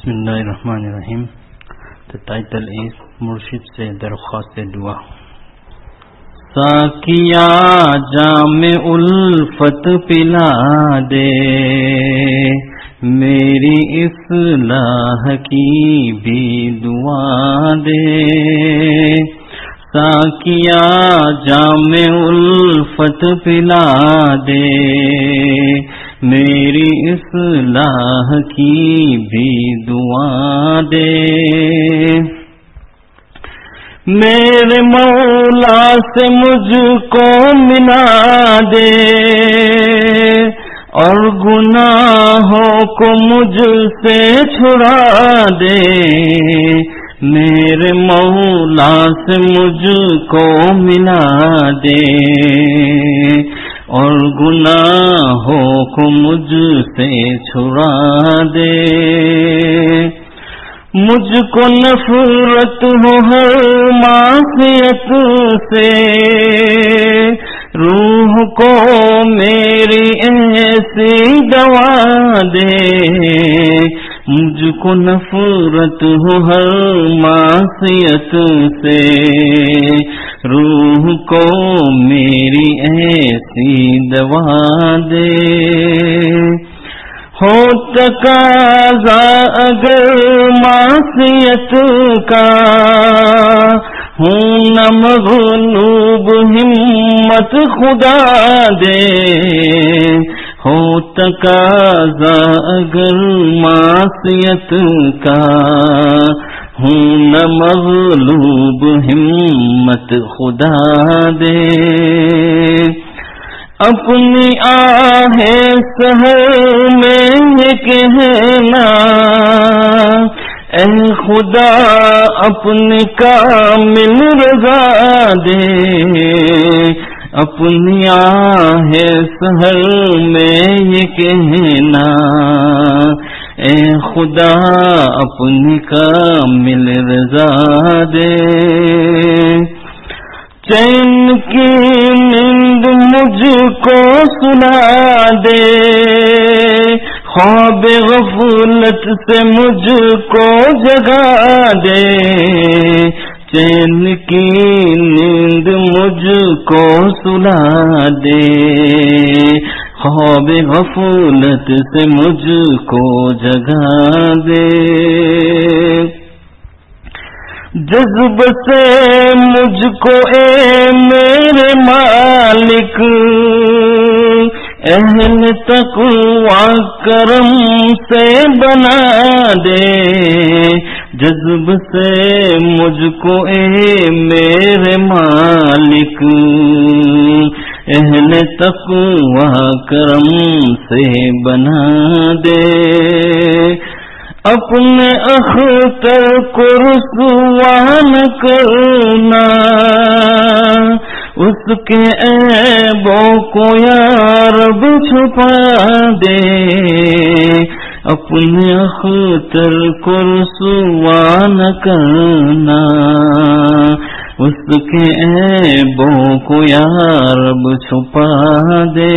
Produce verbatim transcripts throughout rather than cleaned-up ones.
Bismillahirrahmanirrahim. The title is Murshid se darkhwast dua. ساکیا جام الفت پلا دے میری اصلاح کی بھی دعا دے. ساکیا جام الفت پلا دے میری اصلاح کی بھی دعا دے. میرے مولا سے مجھ کو ملا دے اور گناہوں کو مجھ سے چھڑا دے. میرے مولا سے مجھ کو ملا دے اور گناہوں کو مجھ سے چھڑا دے. مجھ کو نفرت ہو ہر معصیت سے روح کو میری ایسی دوا دے. مجھ کو نفرت ہو ہر معصیت سے روح کو میری ایسی دوا دے. ہو تقاضا اگر معصیت کا ہوں نہ مغلوب ہمت خدا دے. ہو تقاضا اگر معصیت کا ہوں نہ مغلوب ہمت خدا دے. اپنی آہ سحر میں یہ کہنا اے خدا اپنی کامل رضا دے. اپنی آہ سحر میں یہ کہنا اے خدا اپنی کامل رضا دے. چین کی نیند مجھ کو سلا دے خواب غفلت سے مجھ کو جگا دے. چین کی نیند مجھ کو سلا دے خواب غفلت سے مجھ کو جگا دے. جذب سے مجھ کو اے میرے مالک اہل تقوی کرم سے بنا دے. جذب سے مجھ کو اے میرے مالک اہل تقوی کرم سے بنا دے. اپنے اختر کو رسوا نہ کرنا اس کے عیبوں کو یا رب چھپا دے. اپنے اختر کو رسوا نہ کرنا اس کے عیبوں کو یا رب چھپا دے.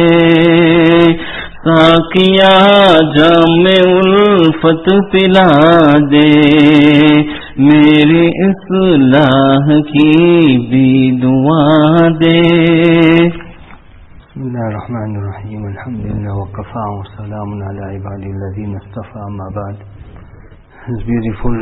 ساکیا جام الفت پلا دے میری اصلاح کی بھی دعا دے. بسم اللہ الرحمن الرحیم الحمد للہ وکفا وسلام علی عباد الذین اصطفى اما بعد. This beautiful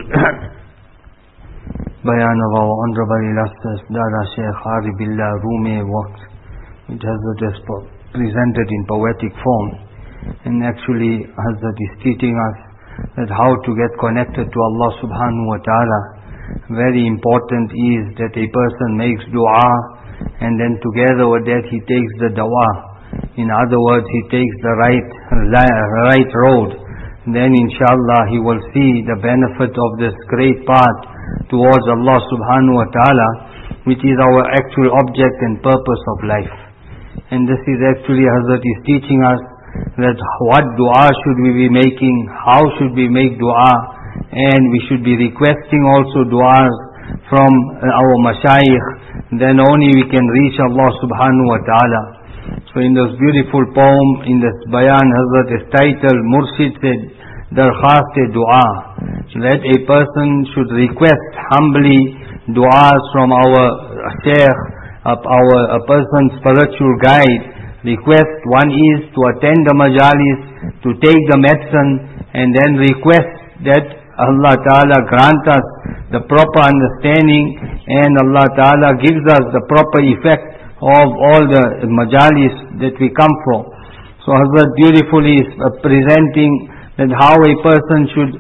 bayan of our honorable illustrious Dada Sheikh Aribillah Rumi works, which Hazrat has presented in poetic form. And actually Hazrat is teaching us that how to get connected to Allah subhanahu wa ta'ala. Very important is that a person makes dua and then together with that he takes the dawa. In other words, he takes the right right road. Then inshallah he will see the benefit of this great path towards Allah subhanahu wa ta'ala, which is our actual object and purpose of life. And this is actually Hazrat is teaching us that what dua should we be making, how should we make dua, and we should be requesting also duas from our mashayikh. Then only we can reach Allah subhanahu wa ta'ala. So in this beautiful poem, in this bayan, Hazrat is titled Murshid se darkhast dua. that a person should request humbly du'as from our Shaykh, our a person's spiritual guide. Request, one is to attend the majalis, to take the medicine, and then request that Allah Ta'ala grant us the proper understanding, and Allah Ta'ala gives us the proper effect of all the majalis that we come for. So Hazrat beautifully is presenting that how a person should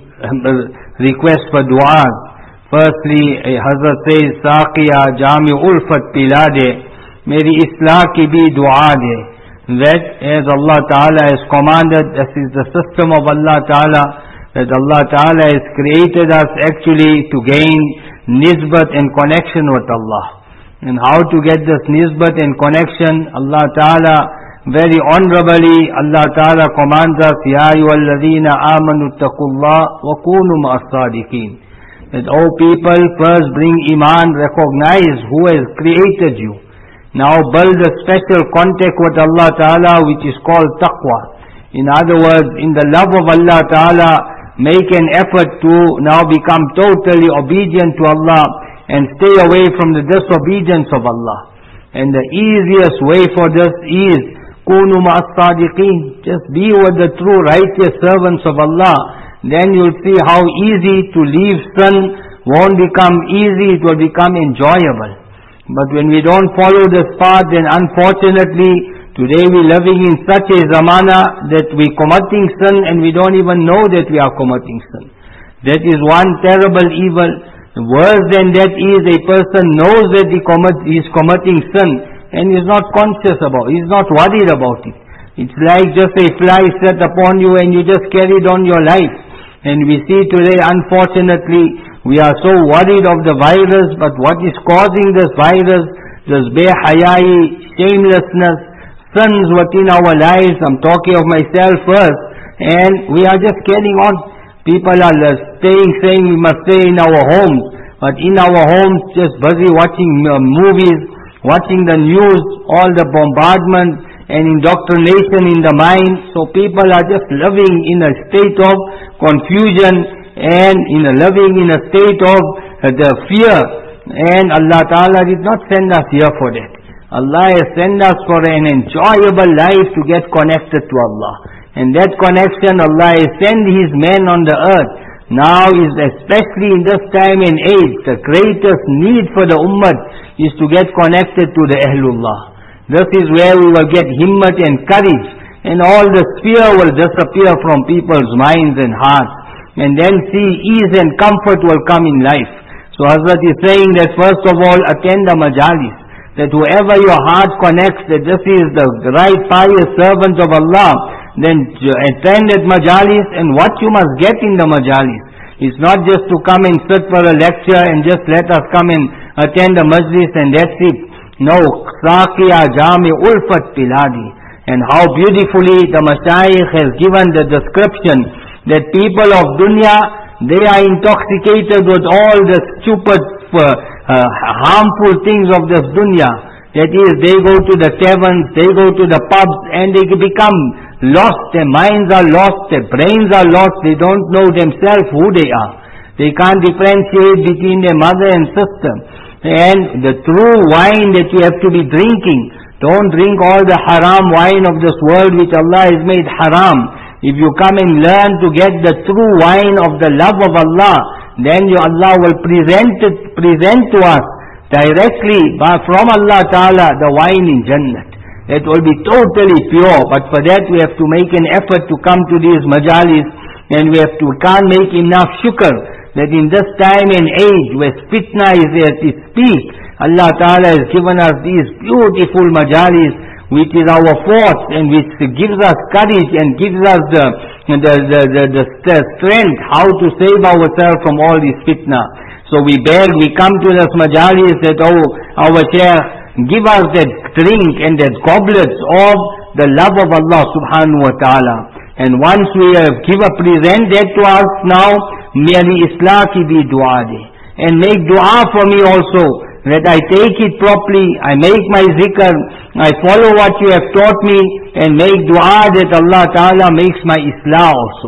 request for du'as. Firstly, Hazrat says, Saqiya Jami Ulfat Pilade, Meri Islah ki bhi du'a de. That as Allah Ta'ala has commanded, this is the system of Allah Ta'ala, that Allah Ta'ala has created us actually to gain nisbat and connection with Allah. And how to get this nisbat and connection, Allah Ta'ala very honorably, Allah Ta'ala commands us, Ya ayyuhalladhina amanu taqullah wa kunu ma'as sadiqin. That, O people, first bring iman, recognize who has created you. Now build a special contact with Allah Ta'ala which is called taqwa. In other words, in the love of Allah Ta'ala, make an effort to now become totally obedient to Allah and stay away from the disobedience of Allah. And the easiest way for this is Kunu ma'as sadiqin. Just be with the true righteous servants of Allah. Then you'll see how easy to leave sin won't become easy, it will become enjoyable. But when we don't follow this path, then unfortunately today we're living in such a zamana that we're committing sin and we don't even know that we are committing sin. That is one terrible evil. Worse than that is a person knows that he, commit, he is committing sin and is not conscious about it, he is not worried about it. It's like just a fly set upon you and you just carried on your life. And we see today, unfortunately, we are so worried of the virus, but what is causing this virus, this behayai, shamelessness, sins within our lives, I'm talking of myself first, and we are just carrying on. People are staying, saying we must stay in our homes, but in our homes just busy watching uh, movies, watching the news, all the bombardment and indoctrination in the mind. So people are just living in a state of confusion and in a living in a state of uh, the fear. And Allah Ta'ala did not send us here for that. Allah has sent us for an enjoyable life to get connected to Allah. And that connection, Allah has sent His men on the earth. Now is especially in this time and age, the greatest need for the ummah is to get connected to the Ahlullah. This is where we will get himmat and courage, and all the fear will disappear from people's minds and hearts, and then see ease and comfort will come in life. So Hazrat is saying that first of all attend the majalis, that whoever your heart connects, that this is the right pious servant of Allah, then attend at majalis, and what you must get in the majalis. It's not just to come and sit for a lecture and just let us come and attend the majlis and that's it. No, Saqiya Jami Ulfat Piladi. And how beautifully the Mashayikh has given the description that people of dunya, they are intoxicated with all the stupid, uh, uh, harmful things of this dunya. That is, they go to the taverns, they go to the pubs, and they become lost. Their minds are lost, their brains are lost, they don't know themselves who they are. They can't differentiate between their mother and sister. And the true wine that you have to be drinking, don't drink all the haram wine of this world which Allah has made haram. If you come and learn to get the true wine of the love of Allah, then you, Allah will present it, present to us directly from Allah Ta'ala the wine in Jannah. It will be totally pure, but for that we have to make an effort to come to these majalis, and we have to, we can't make enough shukr that in this time and age where fitna is at its peak, Allah Ta'ala has given us these beautiful majalis, which is our force and which gives us courage and gives us the, the, the, the, the, the strength how to save ourselves from all this fitna. So we beg, we come to this majalis that, oh, our Shaykh, give us that drink and that goblets of the love of Allah subhanahu wa ta'ala. And once we have given, present that to us now, merely islah ki bhi dua de. And make dua for me also, that I take it properly, I make my zikr, I follow what you have taught me, and make dua that Allah Ta'ala makes my islah also.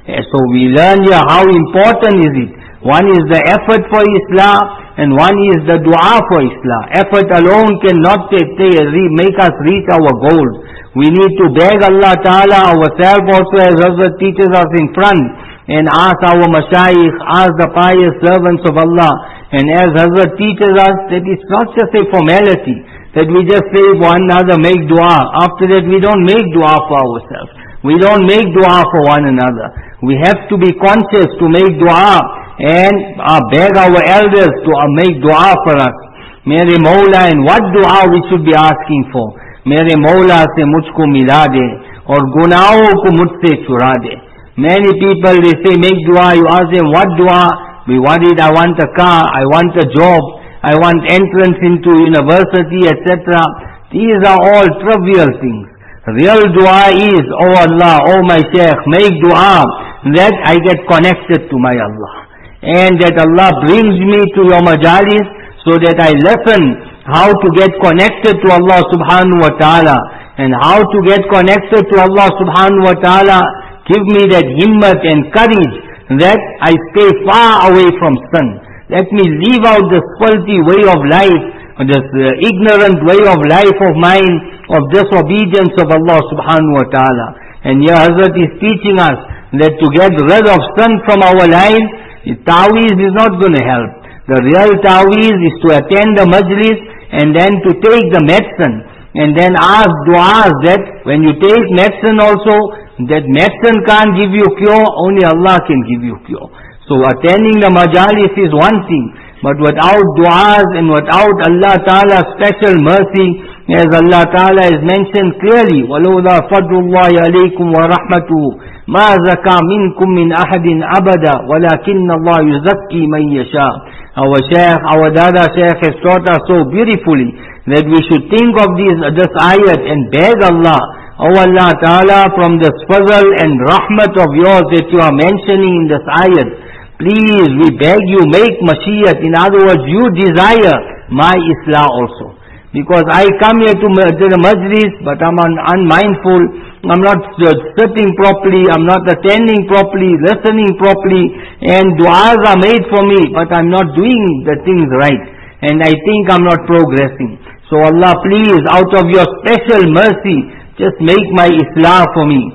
So we learn here how important is it. One is the effort for Islam, and one is the dua for Islam. Effort alone cannot make us reach our goals. We need to beg Allah Ta'ala ourselves also, as Hazrat teaches us in front, and ask our mashayikh, ask the pious servants of Allah. And as Hazrat teaches us, that it's not just a formality, that we just say one another, make dua. After that we don't make dua for ourselves. We don't make dua for one another. We have to be conscious to make dua and uh, beg our elders to uh, make dua for us. Mere Mawla, and what dua we should be asking for? Mere Mawla se mujhko mila de, aur gunaahon ko mujhse chura de. Many people, they say make dua, you ask them what dua? We worried, I want a car, I want a job, I want entrance into university, et cetera. These are all trivial things. Real dua is, oh Allah, oh my Shaykh, make dua that I get connected to my Allah. And that Allah brings me to your majalis so that I listen how to get connected to Allah subhanahu wa ta'ala. And how to get connected to Allah subhanahu wa ta'ala, give me that himmat and courage that I stay far away from sin. Let me leave out this faulty way of life, this uh, ignorant way of life of mine, of disobedience of Allah subhanahu wa ta'ala. And here Hazrat is teaching us that to get rid of sin from our lives, ta'weez is not going to help. The real ta'weez is to attend the majlis and then to take the medicine. And then ask du'as that when you take medicine also, that medicine can't give you cure, only Allah can give you cure. So attending the majalis is one thing, but without du'as and without Allah Ta'ala's special mercy, as Allah Ta'ala has mentioned clearly, وَلَوْلَا فَضْلُ اللَّهِ عَلَيْكُمْ وَرَحْمَتُهُ مَا زَكَى مِنْكُمْ مِنْ أَحَدٍ أَبَدًا وَلَكِنَّ اللَّهَ يُزَكِّي مَنْ يَشَاءُ. Our Shaykh, our Dada Shaykh has taught us so beautifully that we should think of these, this ayat and beg Allah, oh Allah Ta'ala, from this fazl and rahmat of yours that you are mentioning in this ayat, please, we beg you, make mashiyat. In other words, you desire my islah also. Because I come here to, to the majlis, but I'm un, unmindful, I'm not uh, sitting properly, I'm not attending properly, listening properly, and du'as are made for me, but I'm not doing the things right. And I think I'm not progressing. So Allah, please, out of your special mercy, just make my islah for me.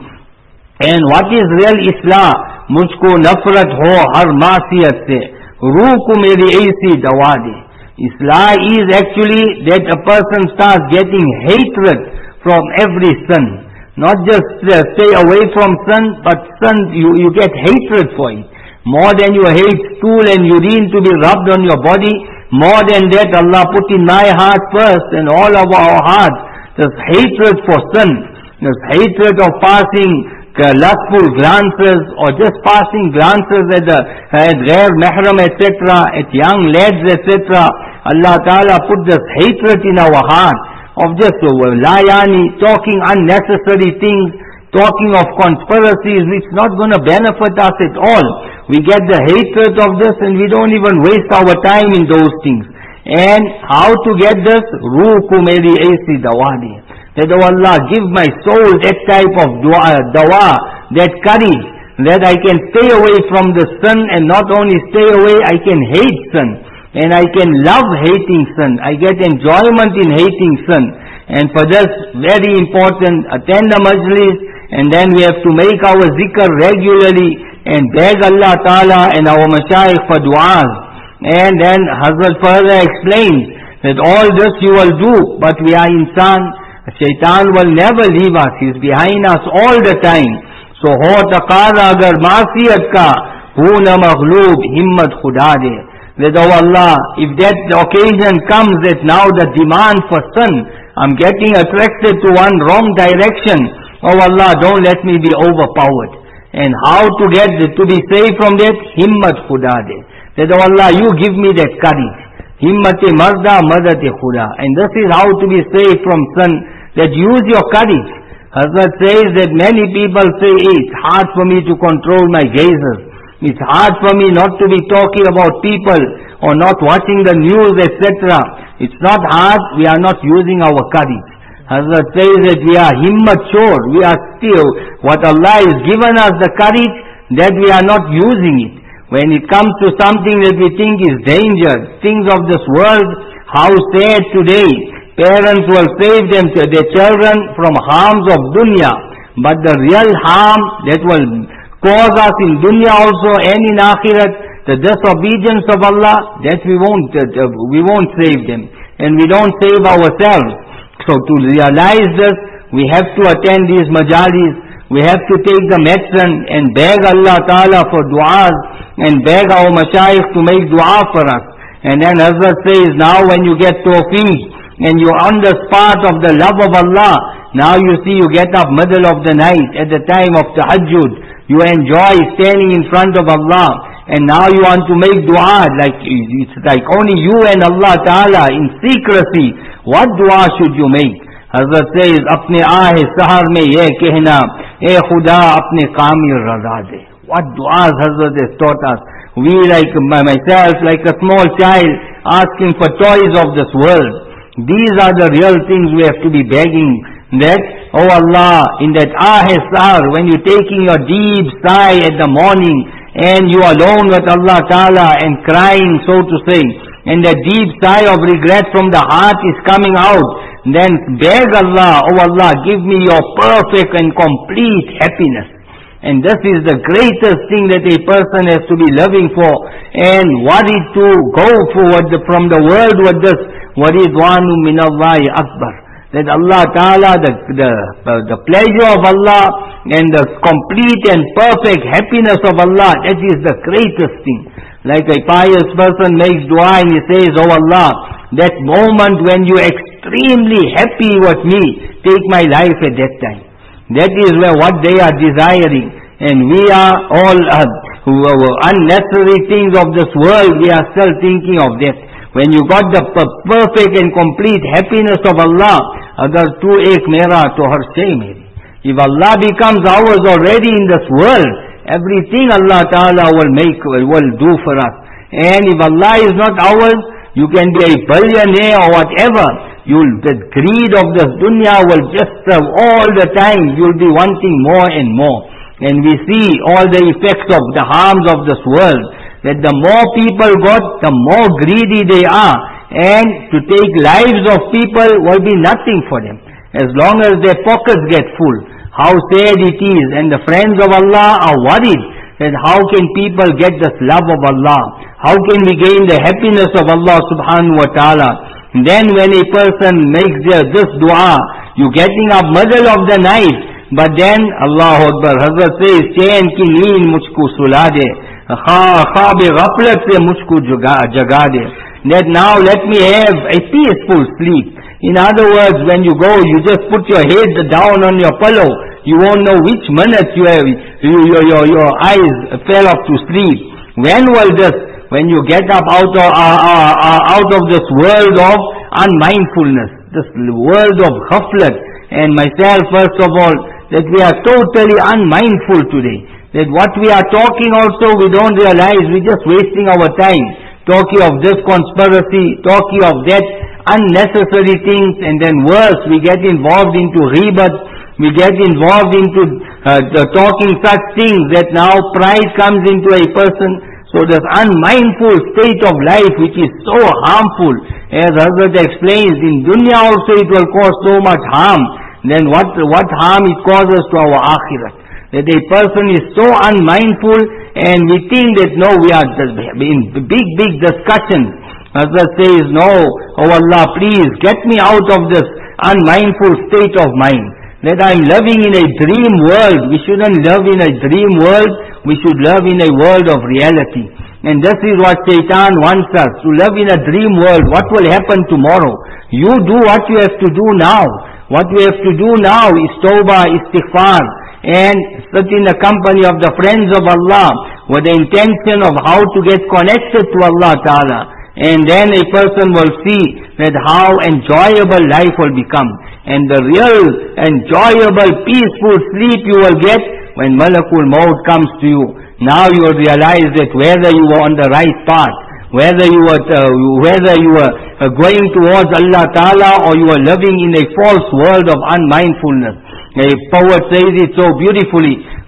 And what is real islah? Mujhko nafrat ho har maasiyat se, ruh ko meri aisi dawa de. Islah is actually that a person starts getting hatred from every sin. Not just uh, stay away from sin, but sin, you, you get hatred for it. More than you hate stool and urine to be rubbed on your body, more than that Allah put in my heart first and all of our hearts, this hatred for sin, this hatred of passing uh, lustful glances or just passing glances at the at ghair mahram, et cetera, at young lads, et cetera. Allah Ta'ala put this hatred in our heart of just uh, layani, talking unnecessary things, talking of conspiracies which not going to benefit us at all. We get the hatred of this and we don't even waste our time in those things. And how to get this? Ruh ko meri aisi dawani. That, oh Allah, give my soul that type of dua, dawa, that courage, that I can stay away from the sin, and not only stay away, I can hate sin. And I can love hating sin. I get enjoyment in hating sin. And for this, very important, attend the majlis, and then we have to make our zikr regularly, and beg Allah Ta'ala and our mashayikh for du'as. And then Hazrat further explains that all this you will do, but we are insan. Shaitan will never leave us. He is behind us all the time. So ho taqaza agar maasiyat ka, hu na maghloob himmat khuda de. That, oh Allah, if that occasion comes that now the demand for sin, I'm getting attracted to one wrong direction, oh Allah, don't let me be overpowered. And how to get to be saved from that? Himmat khuda de. That, oh Allah, you give me that courage. Himmate marda madate khuda. And this is how to be saved from sin. That use your courage. Hazrat says that many people say, hey, it's hard for me to control my gazes. It's hard for me not to be talking about people or not watching the news, et cetera. It's not hard, we are not using our courage. Hazrat says that we are himmat sure, we are still, what Allah has given us the courage, that we are not using it. When it comes to something that we think is danger, things of this world, how sad today. Parents will save them, their children from harms of dunya. But the real harm that will cause us in dunya also and in akhirat, the disobedience of Allah, that we won't, uh, we won't save them. And we don't save ourselves. So to realize this, we have to attend these majalis. We have to take the medicine and beg Allah Ta'ala for du'as and beg our mashayikh to make du'a for us. And then Hazrat says, now when you get tawfiq and you're on the spot of the love of Allah, now you see you get up middle of the night at the time of tahajjud. You enjoy standing in front of Allah. And now you want to make dua, like it's like only you and Allah Ta'ala in secrecy. What dua should you make? Hazrat says, apne aahe sahar mein ye kehna, e khuda apne kamil raza de. What duas Hazrat has taught us. We like myself, like a small child, asking for toys of this world. These are the real things we have to be begging. That, oh Allah, in that aahe sahar, when you're taking your deep sigh at the morning, and you are alone with Allah Ta'ala and crying, so to say, and the deep sigh of regret from the heart is coming out, then beg Allah, oh Allah, give me your perfect and complete happiness. And this is the greatest thing that a person has to be loving for, and worried to go forward from the world with this, waridwanu minallahi akbar. That Allah Ta'ala, the, the, the pleasure of Allah and the complete and perfect happiness of Allah, that is the greatest thing. Like a pious person makes dua and he says, oh Allah, that moment when you are extremely happy with me, take my life at that time. That is where what they are desiring. And we are all uh, unnecessary things of this world, we are still thinking of that. When you got the perfect and complete happiness of Allah, agar tu ek mera to har se meri. If Allah becomes ours already in this world, everything Allah Ta'ala will make, will do for us. And if Allah is not ours, you can be a billionaire or whatever. You'll, the greed of this dunya will just uh, all the time, you'll be wanting more and more. And we see all the effects of the harms of this world. That the more people got, the more greedy they are. And to take lives of people will be nothing for them. As long as their pockets get full. How sad it is. And the friends of Allah are worried that how can people get this love of Allah? How can we gain the happiness of Allah subhanahu wa ta'ala? And then when a person makes their, this dua, you getting up middle of the night. But then, Allahu Akbar, Hazrat says, chain ki neen mujhko sula de. Khab-e ghaflat se mujhko jaga de. That now let me have a peaceful sleep. In other words, when you go, you just put your head down on your pillow. You won't know which minute you have, you, your, your, your eyes fell off to sleep. When will this? When you get up out of, uh, uh, uh, out of this world of unmindfulness, this world of ghaflat. And myself, first of all, that we are totally unmindful today. That what we are talking also, we don't realize, we're just wasting our time. Talking of this conspiracy, talking of that, unnecessary things, and then worse, we get involved into ghibat, we get involved into uh, the talking such things that now pride comes into a person. So this unmindful state of life which is so harmful, as Hazrat explains, in dunya also it will cause so much harm. Then what, what harm it causes to our akhirat. That a person is so unmindful and we think that no, we are in big, big discussions. Hazrat says, no, oh Allah, please get me out of this unmindful state of mind. That I am living in a dream world. We shouldn't live in a dream world. We should live in a world of reality. And this is what Shaitan wants us, to live in a dream world. What will happen tomorrow? You do what you have to do now. What we have to do now is tawbah, istighfar, and sit in the company of the friends of Allah with the intention of how to get connected to Allah Ta'ala. And then a person will see that how enjoyable life will become. And the real enjoyable, peaceful sleep you will get when Malakul Maut comes to you. Now you will realize that whether you were on the right path, whether you were, uh, whether you were uh, going towards Allah Ta'ala or you were living in a false world of unmindfulness. A poet says it so beautifully,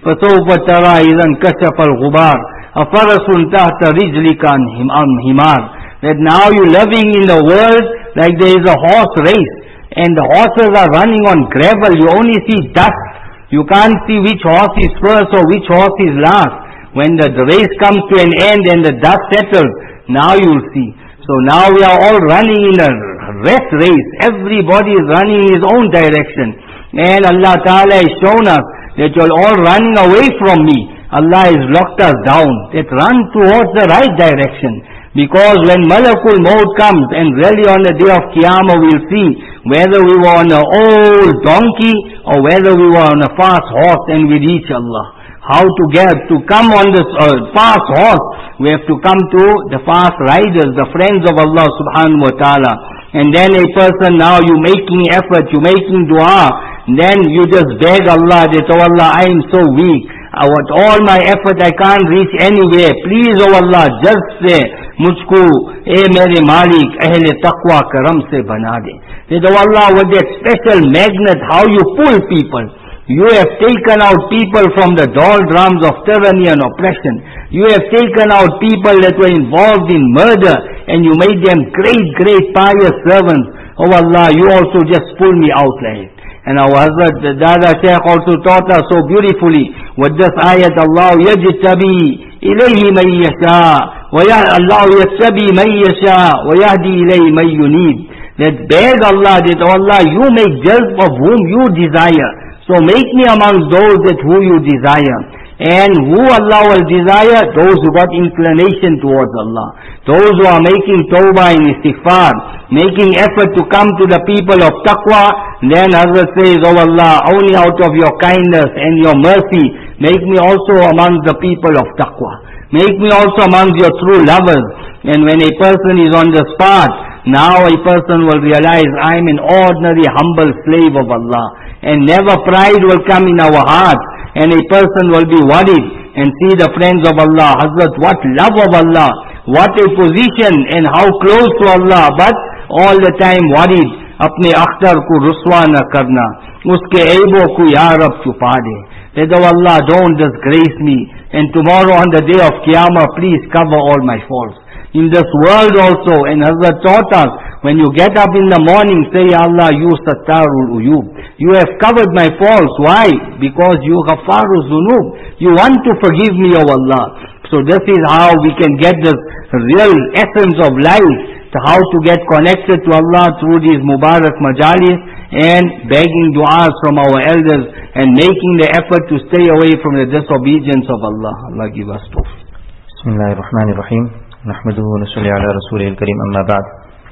فَسَوْفَ تَرَى إِذًا كَشَفَ الْغُبَارِ أَفَرَسٌ تَحْتَ رِجْلِكَ عَنْ حِمَارٍ. That now you're living in the world like there is a horse race, and the horses are running on gravel. You only see dust. You can't see which horse is first or which horse is last. When the, the race comes to an end and the dust settles, now you'll see. So now we are all running in a rat race. Everybody is running in his own direction. And Allah Ta'ala has shown us that you're all running away from me. Allah has locked us down. That run towards the right direction. Because when Malakul Maut comes, and really on the day of Qiyamah we'll see whether we were on an old donkey or whether we were on a fast horse, and we reach Allah. How to get, to come on this uh, fast horse, we have to come to the fast riders, the friends of Allah subhanahu wa ta'ala. And then a person, now you making effort, you making dua, then you just beg Allah that, oh Allah, I am so weak. I want all my effort, I can't reach anywhere. Please, oh Allah, just say, mujhko, eh mere malik, ahle taqwa karam se bana de. That, oh Allah, with that special magnet, how you pull people. You have taken out people from the doldrums of tyranny and oppression. You have taken out people that were involved in murder, and you made them great, great pious servants. Oh Allah, you also just pull me out like it. And our Hazrat Dada Shaykh also taught us so beautifully with this ayat, Allah yajtabi ilayhi man yasha, wa Allah yajtabi man yasha, wa yahdi ilayhi man yunib. That beg Allah, that oh Allah, you make jazb of whom you desire. So make me among those that who you desire. And who Allah will desire? Those who got inclination towards Allah. Those who are making tawbah and istighfar, making effort to come to the people of taqwa. Then Hazrat says, oh Allah, only out of your kindness and your mercy, make me also among the people of taqwa. Make me also among your true lovers. And when a person is on this path, now a person will realize, I am an ordinary humble slave of Allah. And never pride will come in our hearts. And a person will be worried and see the friends of Allah. Hazrat, what love of Allah, what a position and how close to Allah, but all the time worried. Apne akhtar ko ruswa na karna, uske aibo ko ya Rab chupa de. That, oh Allah, don't disgrace me. And tomorrow on the day of Qiyamah, please cover all my faults. In this world also, and Hazrat taught us, when you get up in the morning, say, Ya Allah, you Sattarul Uyub. You have covered my faults. Why? Because you Ghafarul Zunub. You want to forgive me, O Allah. So this is how we can get this real essence of life, to how to get connected to Allah through these Mubarak Majalis, and begging du'as from our elders, and making the effort to stay away from the disobedience of Allah. Allah give us tawfiq. Bismillahirrahmanirrahim. Nahmaduhu wa nusalli ala rasulihil kareem, amma ba'd.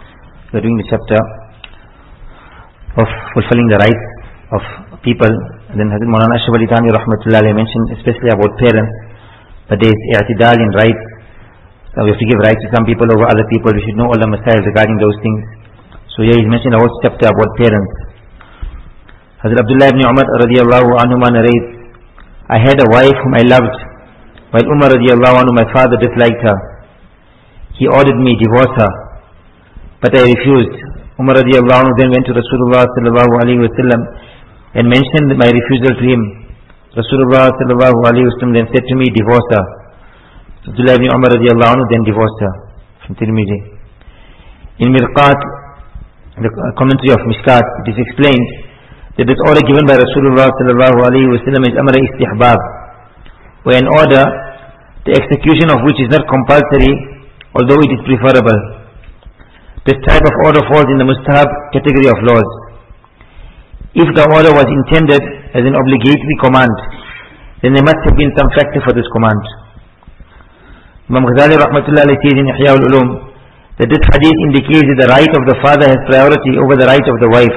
We are doing the chapter of fulfilling the rights of people. And then Hazrat Maulana Ashraf Ali Thanvi Rahmatullah Alayhi mentioned especially about parents, but there is i'tidal in rights. So we have to give rights to some people over other people. We should know all the masail regarding those things. So here he's mentioned a whole chapter about parents. Hazrat Abdullah ibn Umar radiyallahu anhu narrates, I had a wife whom I loved, while Umar radiyallahu anhu, my father, disliked her. He ordered me divorce her, but I refused. Umar radiyallahu anhu then went to Rasulullah sallallahu alayhi wa sallam and mentioned my refusal to him. Rasulullah sallallahu alayhi wa sallam then said to me, divorce her. Abdullah ibn Umar radiyallahu anhu then divorced her. From Tirmidhi. In Mirqat, the commentary of Mishkat, it is explained that this order given by Rasulullah sallallahu alayhi wa sallam is amra istihbab, where an order, the execution of which is not compulsory, although it is preferable. This type of order falls in the mustahab category of laws. If the order was intended as an obligatory command, then there must have been some factor for this command. Imam Ghazali Rahmatullah Alayhi says in Ihya al-Ulum that this hadith indicates that the right of the father has priority over the right of the wife.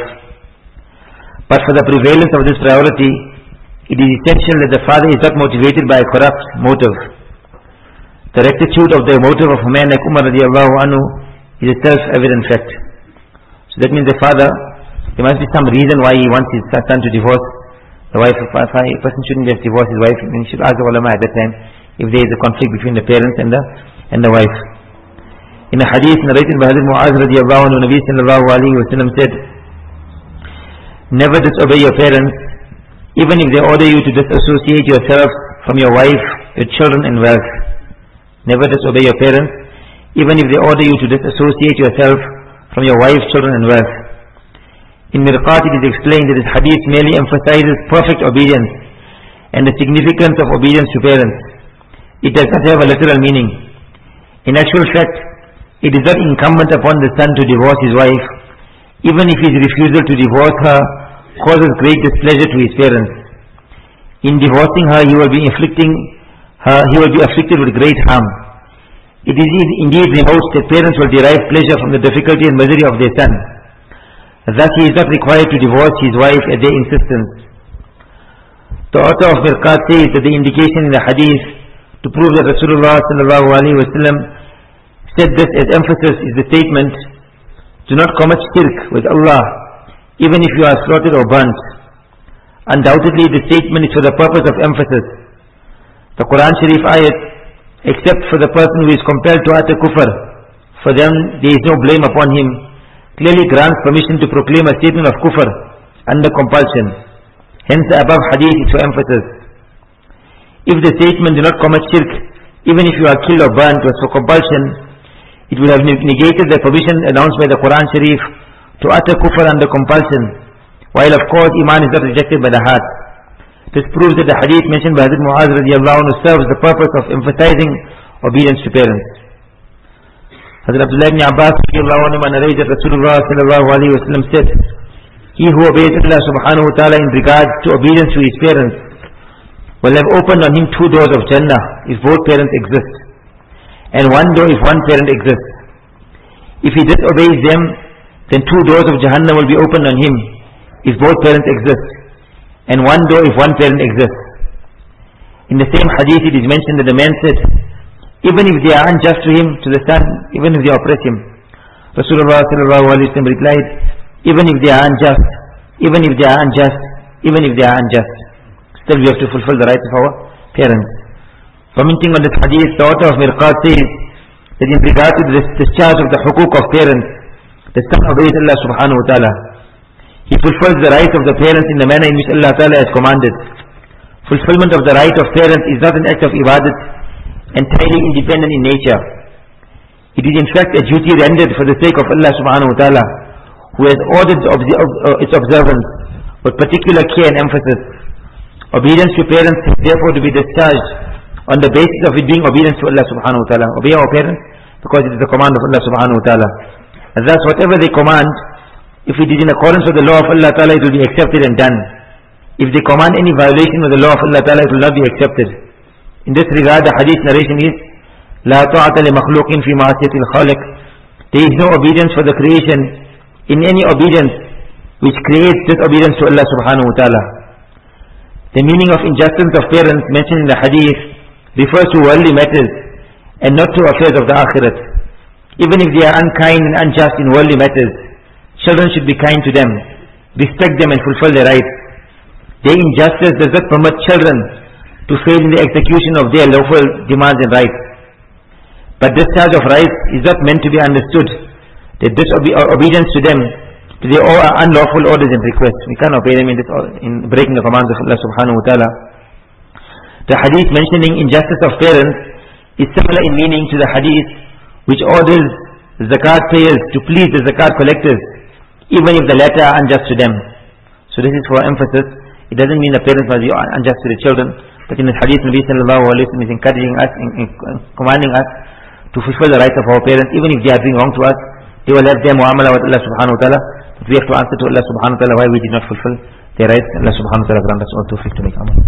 But for the prevalence of this priority, it is essential that the father is not motivated by a corrupt motive. The rectitude of the motive of a man like Umar radiyallahu anhu is a self-evident fact. So that means the father, there must be some reason why he wants his son to divorce the wife. If a person shouldn't have divorced his wife, then he should ask the ulama at that time if there is a conflict between the parents and the and the wife. In a hadith narrated by Hazrat Muaz radiyallahu anhu, Nabi sallallahu alayhi wa sallam said, never disobey your parents even if they order you to disassociate yourself from your wife, your children and wealth. Never disobey your parents, even if they order you to disassociate yourself from your wife, children and wealth. In Mirqat it is explained that this hadith merely emphasizes perfect obedience and the significance of obedience to parents. It does not have a literal meaning. In actual fact, it is not incumbent upon the son to divorce his wife, even if his refusal to divorce her causes great displeasure to his parents. In divorcing her, he will be inflicting her, he will be afflicted with great harm. It is indeed remote that parents will derive pleasure from the difficulty and misery of their son. Thus he is not required to divorce his wife at their insistence. The author of Mirqat says that the indication in the hadith to prove that Rasulullah sallallahu alaihi wasallam said this as emphasis is the statement, do not commit shirk with Allah, even if you are slaughtered or burnt. Undoubtedly the statement is for the purpose of emphasis. The Quran Sharif ayat, except for the person who is compelled to utter kufr, for them there is no blame upon him, clearly grants permission to proclaim a statement of kufr under compulsion. Hence the above hadith is for emphasis. If the statement do not commit shirk, even if you are killed or burnt, was for compulsion, it would have negated the permission announced by the Quran Sharif to utter kufr under compulsion, while of course iman is not rejected by the heart. This proves that the hadith mentioned by Hazrat Muaz radiallahu anhu serves the purpose of emphasizing obedience to parents. Hazrat Abdullah ibn Abbas radiallahu anhu narrates that Rasulullah sallallahu alaihi wasallam said, he who obeys Allah subhanahu wa ta'ala in regard to obedience to his parents will have opened on him two doors of Jannah if both parents exist, and one door if one parent exists. If he disobeys them, then two doors of Jahannam will be opened on him if both parents exist, and one door if one parent exists. In the same hadith it is mentioned that the man said, even if they are unjust to him, to the son, even if they oppress him, Rasulullah sallallahu alaihi wasallam replied, even if they are unjust, even if they are unjust, even if they are unjust, still we have to fulfill the rights of our parents. Commenting on this hadith, the author of Mirqat says that in regard to the discharge of the hukuk of parents, the son obeys Allah subhanahu wa ta'ala. He fulfills the right of the parents in the manner in which Allah ta'ala has commanded. Fulfillment of the right of parents is not an act of ibadat, entirely independent in nature. It is in fact a duty rendered for the sake of Allah subhanahu wa ta'ala, who has ordered its observance with particular care and emphasis. Obedience to parents is therefore to be discharged on the basis of it being obedience to Allah subhanahu wa ta'ala. Obey our parents because it is the command of Allah subhanahu wa ta'ala. And thus whatever they command, if it is in accordance with the law of Allah ta'ala, it will be accepted and done. If they command any violation of the law of Allah ta'ala, it will not be accepted. In this regard, the hadith narration is, لا طاعة لمخلوق في معصية الخالق. There is no obedience for the creation in any obedience which creates disobedience to Allah subhanahu wa ta'ala. The meaning of injustice of parents mentioned in the hadith refers to worldly matters and not to affairs of the akhirat. Even if they are unkind and unjust in worldly matters, children should be kind to them, respect them and fulfill their rights. Their injustice does not permit children to fail in the execution of their lawful demands and rights. But discharge of rights is not meant to be understood that disobedience to them, to their unlawful orders and requests. We can't obey them in, this, in breaking the commands of Allah subhanahu wa ta'ala. The hadith mentioning injustice of parents is similar in meaning to the hadith which orders zakat payers to please the zakat collectors, even if the latter are unjust to them. So this is for emphasis. It doesn't mean the parents must be unjust to the children, but in the hadith Nabi sallallahu alaihi wasallam is encouraging us, in, in, commanding us to fulfill the rights of our parents, even if they are doing wrong to us. They will have their muamala with Allah subhanahu wa ta'ala, but we have to answer to Allah subhanahu wa ta'ala why we did not fulfill their rights. Allah subhanahu wa ta'ala grant us all tawfiq to make amal.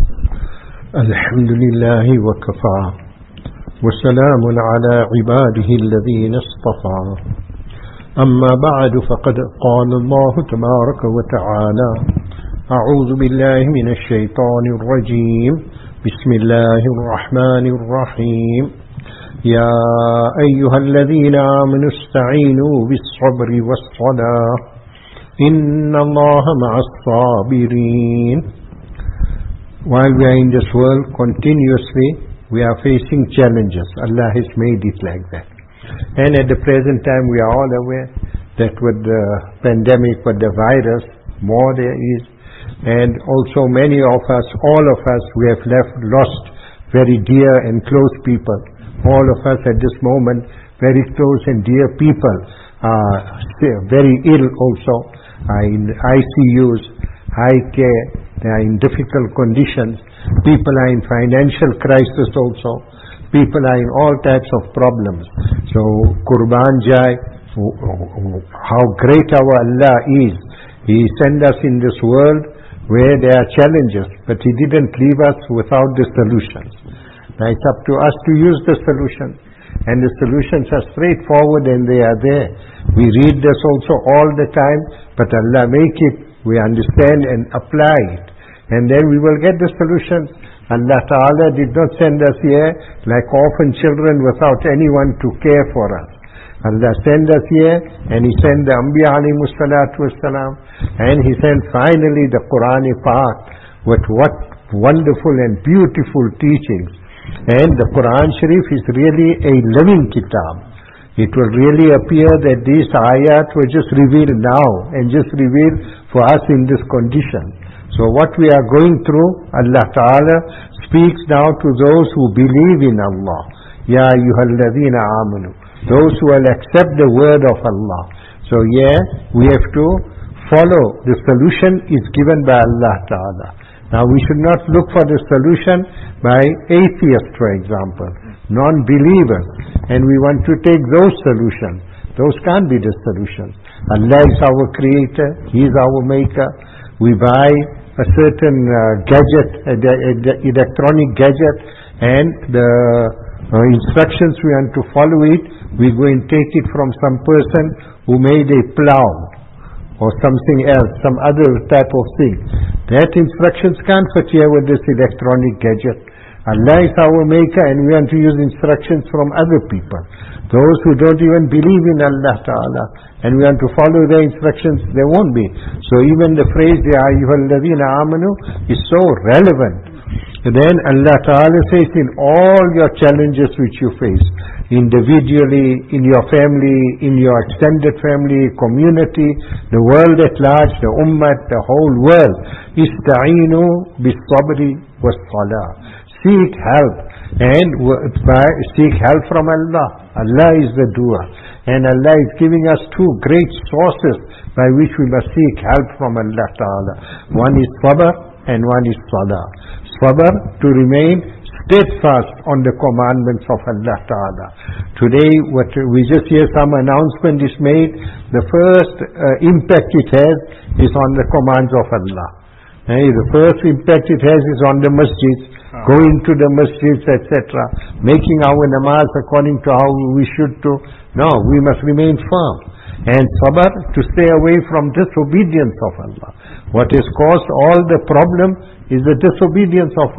Alhamdulillah wa kafa wa salamun ala ibadihi alladhina istafa. Amma ba'du, faqad qala Allah tabaraka wa ta'ala, a'udhu billahi minash shaitanir rajim, bismillahir rahmanir rahim. يا أيها الذين آمنوا استعينوا بالصبر والصلاة إن الله مع الصابرين. While we are in this world continuously, we are facing challenges. Allah has made it like that. And at the present time we are all aware that with the pandemic, with the virus, more there is And also many of us, all of us, we have left, lost very dear and close people. All of us at this moment, very close and dear people, are very ill also, are in I C Us, high care, they are in difficult conditions. People are in financial crisis also. People are in all types of problems. So, Qurban Jai, how great our Allah is. He sent us in this world where there are challenges, but He didn't leave us without the solutions. Now it's up to us to use the solutions. And the solutions are straightforward and they are there. We read this also all the time, but Allah make it, we understand and apply it. And then we will get the solutions. Allah Ta'ala did not send us here like orphan children without anyone to care for us. Allah sent us here and He sent the Anbiya alayhimu salatu wassalam, and He sent finally the Qur'an-i Pak with what wonderful and beautiful teachings. And the Quran Sharif is really a living kitab. It will really appear that these ayat were just revealed now and just revealed for us in this condition. So what we are going through, Allah Ta'ala speaks now to those who believe in Allah. Ya ayyuhalladhina amanu. Those who will accept the word of Allah. So yeah, we have to follow. The solution is given by Allah Ta'ala. Now we should not look for the solution by atheists, for example, non-believers, and we want to take those solutions. Those can't be the solutions. Allah is our creator, He is our maker. We buy a certain uh, gadget, a, a, a electronic gadget, and the uh, instructions we want to follow it, we go and take it from some person who made a plow or something else, some other type of thing. That instructions can't fit here with this electronic gadget. Allah is our maker and we want to use instructions from other people. Those who don't even believe in Allah Ta'ala and we want to follow their instructions, they won't be. So even the phrase, Ya ayyuhalladhina amanu, is so relevant. Then Allah Ta'ala says, in all your challenges which you face, individually, in your family, in your extended family, community, the world at large, the ummah, the whole world, ista'inu bis-sabri was-salah. Seek help and seek help from Allah. Allah is the doer, and Allah is giving us two great sources by which we must seek help from Allah Ta'ala. One is sabr and one is salah. Sabr, to remain steadfast on the commandments of Allah Ta'ala. Today, what we just hear some announcement is made, the first uh, impact it has is on the commands of Allah. Hey, the first impact it has is on the masjids, going to the masjids, et cetera, making our namaz according to how we should do. No, we must remain firm. And sabr, to stay away from disobedience of Allah. What has caused all the problem is the disobedience of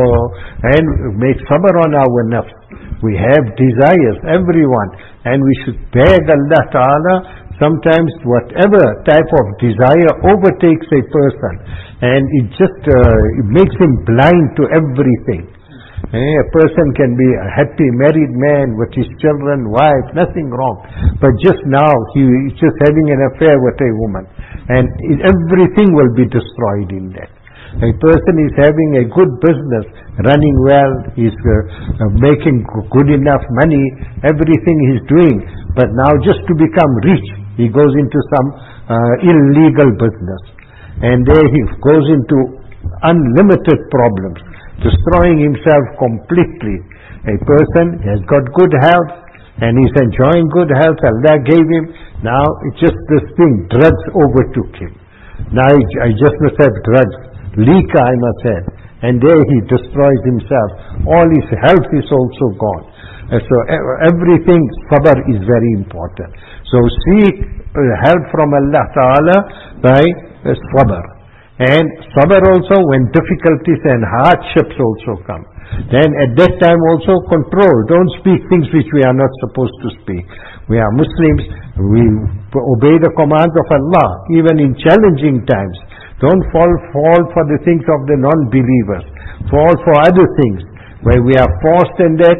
uh, and make sabr on our nafs. We have desires, everyone, and we should beg Allah Ta'ala. Sometimes whatever type of desire overtakes a person, and it just uh, it makes him blind to everything. Eh, a person can be a happy married man with his children, wife, nothing wrong. But just now he is just having an affair with a woman, and it, everything will be destroyed in that. A person is having a good business, running well, he's uh, uh, making good enough money, everything he's doing. But now just to become rich, he goes into some uh, illegal business. And there he goes into unlimited problems, destroying himself completely. A person has got good health and he's enjoying good health, Allah gave him. Now it's just this thing, drugs overtook him. Now I just must have drugs, leaker I must have. And there he destroys himself. All his health is also gone. Uh, so everything, sabr is very important. So seek uh, help from Allah Ta'ala by uh, sabr. And sabr also when difficulties and hardships also come. Then at that time also control. Don't speak things which we are not supposed to speak. We are Muslims. We obey the commands of Allah even in challenging times. Don't fall, fall for the things of the non-believers. Fall for other things where we are forced in that.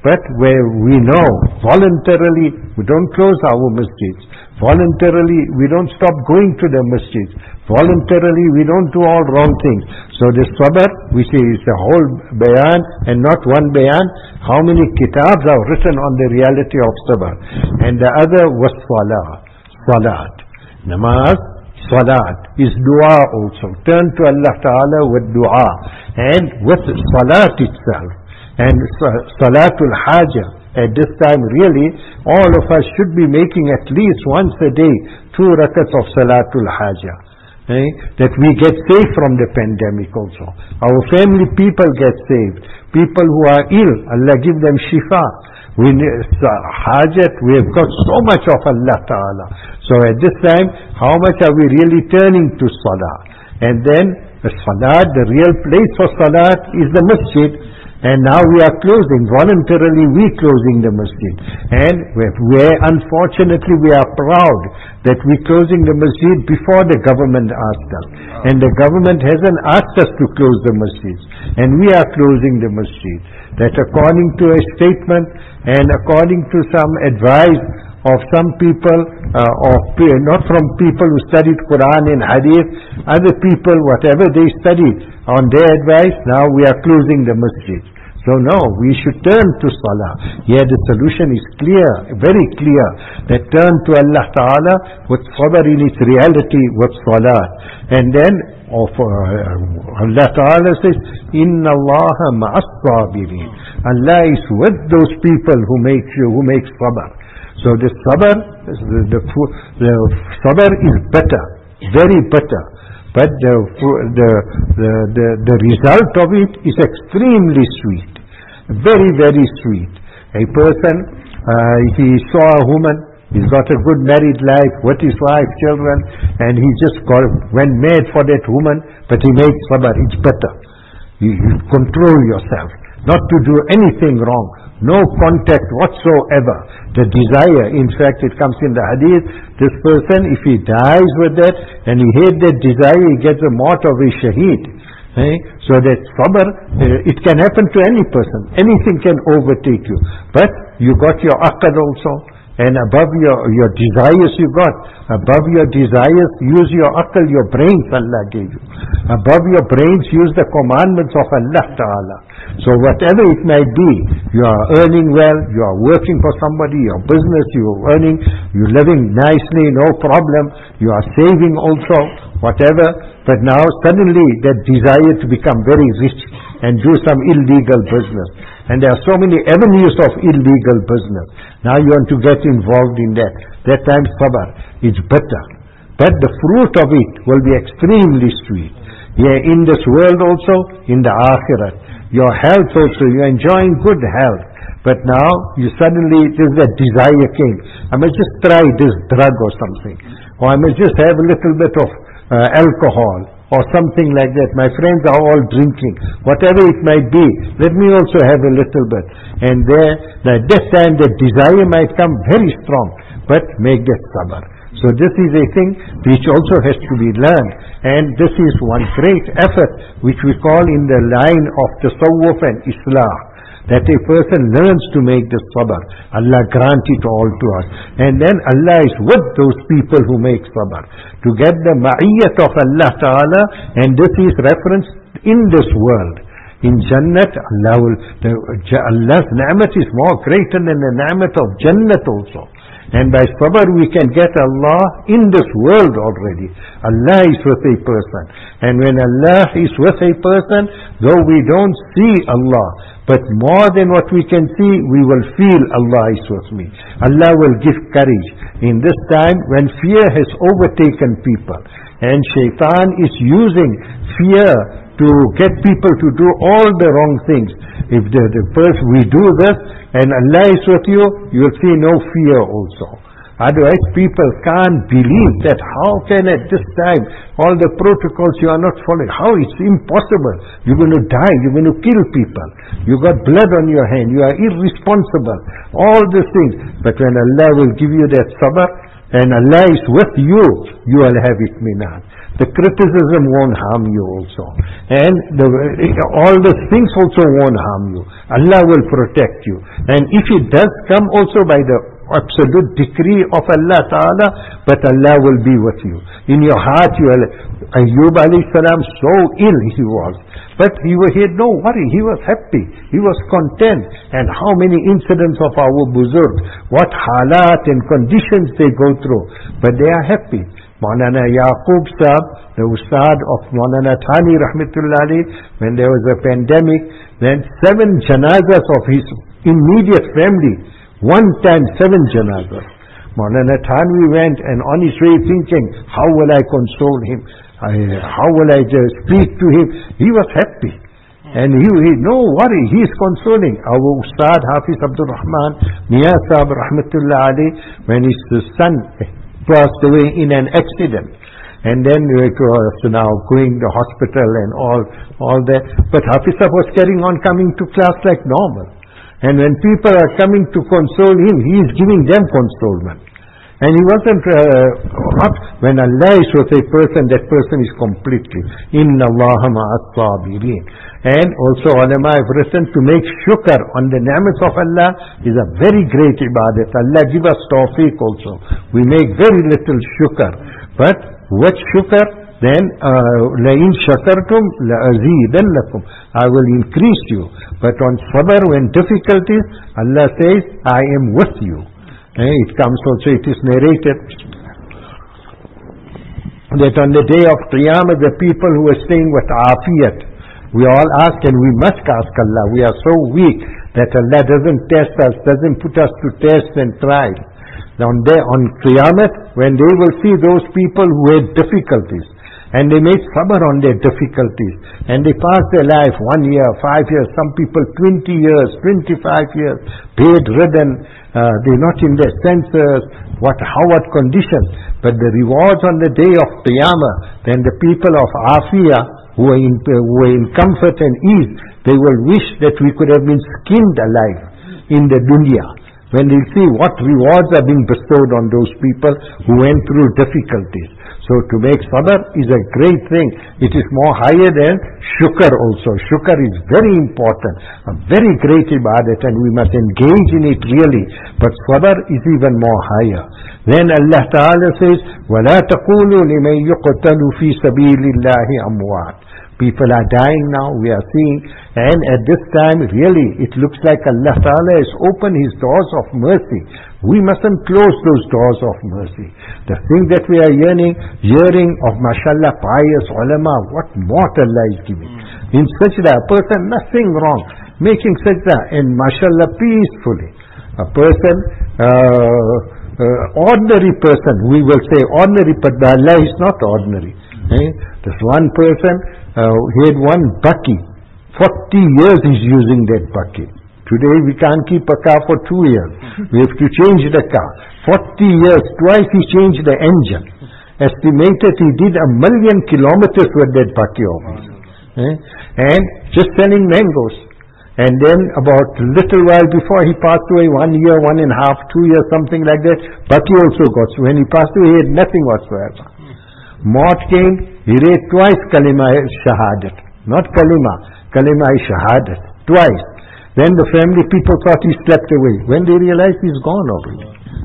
But where we know voluntarily we don't close our masjids, voluntarily we don't stop going to the masjids, voluntarily we don't do all wrong things. So this sabr, we say, is a whole bayan and not one bayan. How many kitabs are written on the reality of sabr? And the other was salah, salat. Namaz, salat is dua also. Turn to Allah Ta'ala with dua and with salat itself. And salatul hajah, at this time really all of us should be making at least once a day two rakats of salatul hajah. Eh? That we get saved from the pandemic also. Our family people get saved. People who are ill, Allah give them shifa. We hajat, we have got so much of Allah Ta'ala. So at this time, how much are we really turning to salah? And then the salat, the real place for salat is the masjid. And now we are closing, voluntarily we closing the masjid. And where unfortunately we are proud that we closing the masjid before the government asked us. And the government hasn't asked us to close the masjid. And we are closing the masjid. That according to a statement and according to some advice of some people, uh, of not from people who studied Quran and Hadith, other people, whatever they studied, on their advice, now we are closing the masjid. So no, we should turn to salah. Here the solution is clear, very clear, that turn to Allah Ta'ala with sabr in its reality, with salah. And then of, uh, Allah Ta'ala says, Inna Allaha ma'as sabirin. Allah is with those people who make, who make sabr. So the sabr, the, the, the sabr is better, very better. But the, the, the, the, the result of it is extremely sweet, very, very sweet. A person, uh, he saw a woman, he's got a good married life with his wife, children, and he just got, went mad for that woman, but he made sabr. It's better. You, you control yourself, not to do anything wrong. No contact whatsoever. The desire, in fact it comes in the hadith, this person, if he dies with that and he hates that desire, he gets a mort of a shaheed. Eh? So that sabr, uh, it can happen to any person. Anything can overtake you. But you got your aql also. And above your, your desires you got. Above your desires, use your aql, your brains Allah gave you. Above your brains, use the commandments of Allah Ta'ala. So whatever it might be, you are earning well, you are working for somebody, your business, you are earning, you are living nicely, no problem, you are saving also, whatever. But now suddenly that desire to become very rich and do some illegal business. And there are so many avenues of illegal business. Now you want to get involved in that. That time sabr is better. But the fruit of it will be extremely sweet. Yeah, in this world also, in the akhirat. Your health also, you're enjoying good health. But now, you suddenly, there's that desire came. I must just try this drug or something. Or I must just have a little bit of uh, alcohol. Or something like that. My friends are all drinking. Whatever it might be, let me also have a little bit. And there, at that time, the desire might come very strong. But make that sabr. So this is a thing which also has to be learned. And this is one great effort which we call in the line of tasawwuf and islah. That a person learns to make this sabr. Allah grant it all to us. And then Allah is with those people who make sabr. To get the ma'iyyat of Allah Ta'ala, and this is referenced in this world. In Jannat, Allah will, the, Allah's ni'mat is more greater than the ni'mat of Jannat also. And by sabr we can get Allah in this world already. Allah is with a person. And when Allah is with a person, though we don't see Allah, but more than what we can see, we will feel Allah is with me. Allah will give courage. In this time when fear has overtaken people, and shaitan is using fear to get people to do all the wrong things. If the, the first we do this, and Allah is with you, you will see no fear also. Otherwise people can't believe that how can at this time all the protocols you are not following. How? It's impossible. You're going to die. You're going to kill people. You got blood on your hand. You are irresponsible. All these things. But when Allah will give you that sabr, and Allah is with you, you will have itminan. The criticism won't harm you also. And the, all the things also won't harm you. Allah will protect you. And if it does come also by the absolute decree of Allah Ta'ala, but Allah will be with you. In your heart you are, Ayyub alayhi salam, so ill he was. But he, he had no worry, he was happy, he was content. And how many incidents of our buzurg, what halat and conditions they go through, but they are happy. Maulana Yaqub Sahab, the Ustad of Maulana Thani Rahmatullah Ali, when there was a pandemic, then seven janazas of his immediate family, one time seven janazas. Maulana Thani went and on his way thinking, how will I console him? I, how will I just speak to him? He was happy. And he, he no worry, he is consoling. Our Ustad Hafiz Abdul Rahman Mia Sahab Rahmatullah Ali, when his son passed away in an accident, and then it was now going to hospital and all all that, but Hafiz Sahab was carrying on coming to class like normal. And when people are coming to console him, he is giving them consolement. And he wasn't uh, up. When Allah is with a person, that person is completely Inna Allaha ma'as sabirin. And also ulama have written, to make shukr on the ni'mas of Allah is a very great ibadat. Allah give us tawfiq also. We make very little shukr. But what shukr? Then لَإِن شَكَرْتُمْ لَأَزِيدَنَّكُمْ, I will increase you. But on sabr, when difficulties, Allah says, I am with you. Eh, it comes also, it is narrated that on the day of Qiyamah, the people who are staying with afiyat, we all ask, and we must ask Allah, we are so weak that Allah doesn't test us, doesn't put us to test and trial. Now on, day, on Qiyamah, when they will see those people who had difficulties, and they made sabr on their difficulties, and they passed their life one year, five years, some people twenty years, twenty-five years, bedridden, uh, they're not in their senses, what, how, what conditions, but the rewards on the day of Qiyamah, then the people of Afiyah, who are in, uh, who are in comfort and ease, they will wish that we could have been skinned alive in the dunya. When they see what rewards are being bestowed on those people who went through difficulties. So to make sabr is a great thing. It is more higher than shukr also. Shukr is very important, a very great ibadat, and we must engage in it really. But sabr is even more higher. Then Allah Ta'ala says, وَلَا تَقُولُوا لِمَنْ يُقْتَلُ فِي سَبِيلِ اللَّهِ أَمْوَاتٍ. People are dying now, we are seeing, and at this time really it looks like Allah Ta'ala has opened His doors of mercy. We mustn't close those doors of mercy. The thing that we are yearning, hearing of mashallah pious ulama, what more Allah is giving. In sajda, a person, nothing wrong, making sajda and mashallah peacefully. A person, uh, uh, ordinary person, we will say ordinary, but Allah is not ordinary. Eh? This one person, Uh, he had one bucket. forty years he's using that bucket. Today we can't keep a car for two years. We have to change the car. forty years, twice he changed the engine. Estimated he did a million kilometers with that bucket of his. Eh? And just selling mangoes. And then about a little while before he passed away, one year, one and a half, two years, something like that, bucket also got. So when he passed away, he had nothing whatsoever. Maut came, he read twice kalima shahadat, not kalima, kalima shahadat, twice. Then the family people thought he slept away. When they realized he's gone already.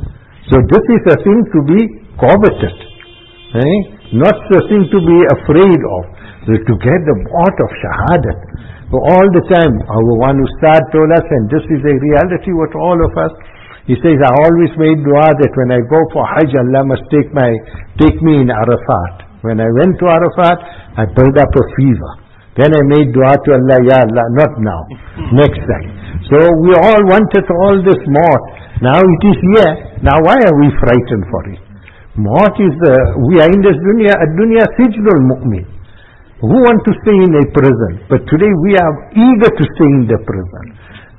So this is a thing to be coveted, eh? Not a thing to be afraid of. So to get the maut of shahadat. So all the time, our one Ustad told us, and this is a reality with all of us, he says, I always made dua that when I go for Hajj, Allah must take my, take me in Arafat. When I went to Arafat, I built up a fever. Then I made dua to Allah, Ya Allah, not now, next time. So we all wanted all this maut. Now it is here. Now why are we frightened for it? Maut is the, we are in this dunya, a dunya sijnul mu'min. Who want to stay in a prison? But today we are eager to stay in the prison.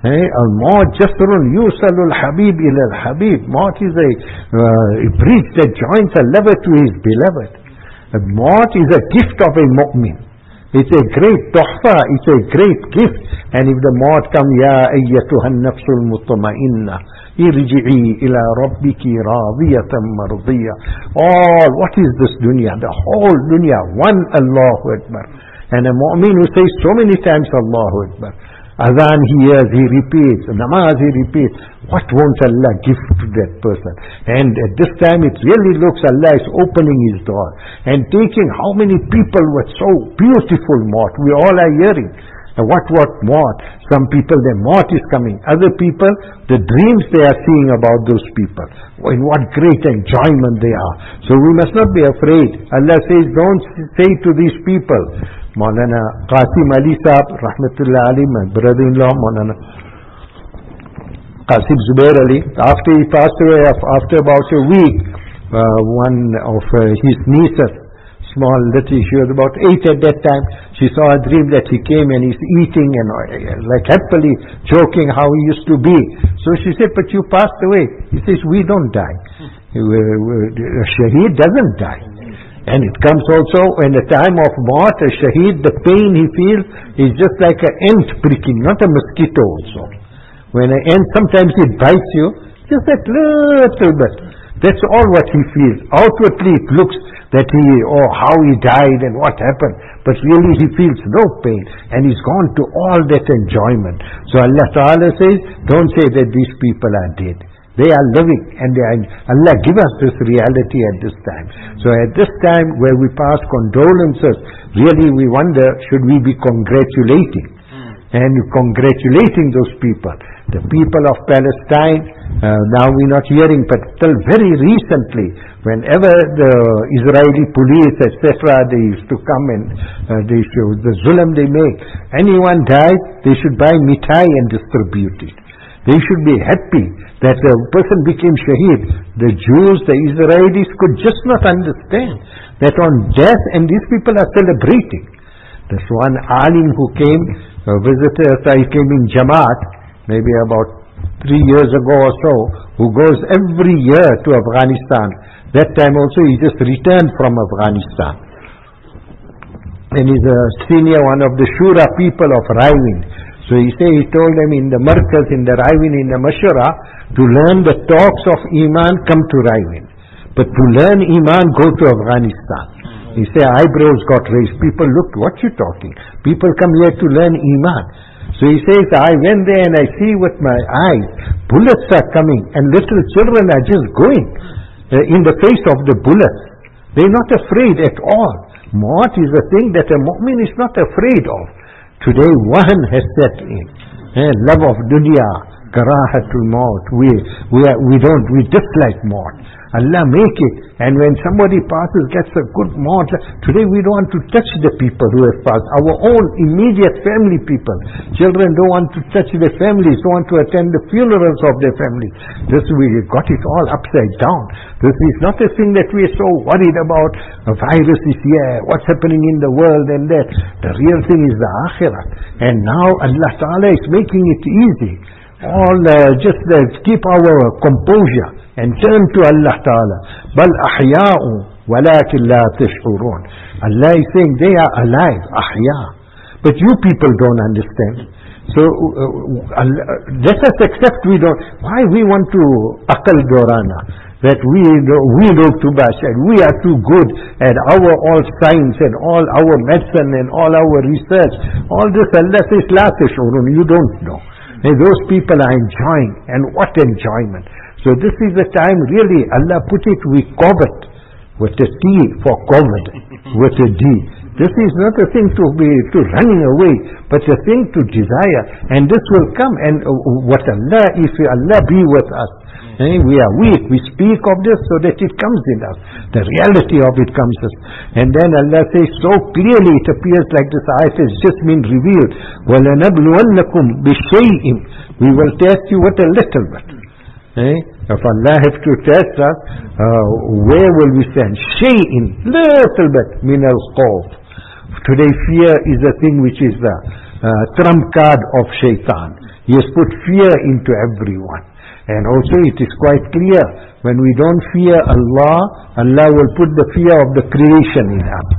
Al-Maut Jasrun Yusalul Habib ila al-Habib. Maut is a, uh, a bridge that joins a lover to his beloved. Maut is a gift of a mu'min. It's a great tuhfa, it's a great gift. And if the maut come, Ya ayyatuhan nafsul mutma'inna, irji'i ila rabbiki radiyatan mardiyya. All, what is this dunya? The whole dunya, one Allahu Akbar. And a mu'min who says so many times Allahu Akbar. Adhan he hears, he repeats. Namaz he repeats. What won't Allah give to that person? And at this time it really looks Allah is opening His door and taking how many people with so beautiful maut. We all are hearing. And what, what maut? Some people, their maut is coming. Other people, the dreams they are seeing about those people. In what great enjoyment they are. So we must not be afraid. Allah says, don't say to these people. Maulana Qasim Ali Sahab, Rahmatullah Ali, my brother-in-law, Maulana Qasim Zubair Ali, after he passed away, after about a week, uh, one of uh, his nieces, small little, she was about eight at that time, she saw a dream that he came and he's eating and uh, like happily joking how he used to be. So she said, but you passed away. He says, we don't die. A shaheed doesn't die. And it comes also in the time of maut, a shaheed, the pain he feels is just like an ant pricking, not a mosquito also. When an ant, sometimes it bites you, just that little bit. That's all what he feels. Outwardly it looks that he, oh, how he died and what happened. But really he feels no pain. And he's gone to all that enjoyment. So Allah Ta'ala says, don't say that these people are dead. They are living, and they are, Allah give us this reality at this time. So at this time where we pass condolences, really we wonder, should we be congratulating? And congratulating those people. The people of Palestine, uh, now we're not hearing, but till very recently, whenever the Israeli police, et cetera, they used to come and uh, they should, the zulm they make, anyone dies, they should buy mithai and distribute it. They should be happy that a person became shaheed. The Jews, the Israelis could just not understand that on death, and these people are celebrating. There's one alim who came, a visitor, he came in Jamaat, maybe about three years ago or so, who goes every year to Afghanistan. That time also he just returned from Afghanistan. And he's a senior one of the Shura people of Raiwind. So he say, he told them in the Markaz, in the Raiwind, in the Mashura, to learn the talks of Iman, come to Raiwind. But to learn Iman, go to Afghanistan. He say, eyebrows got raised. People looked, what you talking? People come here to learn Iman. So he says, I went there and I see with my eyes, bullets are coming and little children are just going uh, in the face of the bullets. They're not afraid at all. Maut is a thing that a mu'min is not afraid of. Today one has set in. Eh, love of dunya, karahatul maut. We, we, are, we don't, we dislike maut. Allah make it. And when somebody passes, gets a good maut. Today we don't want to touch the people who have passed. Our own immediate family people. Children don't want to touch their families, don't want to attend the funerals of their families. This, we got it all upside down. This is not a thing that we are so worried about. A virus is here, what's happening in the world and that. The real thing is the akhirah. And now Allah Ta'ala is making it easy. All uh, just uh, keep our composure and turn to Allah Ta'ala. Bal ahya'u walakin la tash'urun. Allah is saying they are alive, ahya. But you people don't understand. So uh, Allah, let us accept we don't. Why we want to akal dorana? That we know, we know too much and we are too good at our all science and all our medicine and all our research. All this Allah says la tash'urun. You don't know. And those people are enjoying, and what enjoyment. So this is the time really Allah put it, we covet with a T for covet with a D. This is not a thing to be to running away, but a thing to desire, and this will come. And uh, what Allah, if Allah be with us, eh, we are weak, we speak of this so that it comes in us, the reality of it comes in us. And then Allah says so clearly, it appears like this ayat has just been revealed. وَلَنَبْلُوَنَّكُمْ بِشَيْءٍ. We will test you with a little bit. Eh? If Allah has to test us, uh, where will we stand? Shay'in, little bit, min al-khawf. Today fear is a thing which is the uh, trump card of shaitan. He has put fear into everyone. And also it is quite clear, when we don't fear Allah, Allah will put the fear of the creation in us.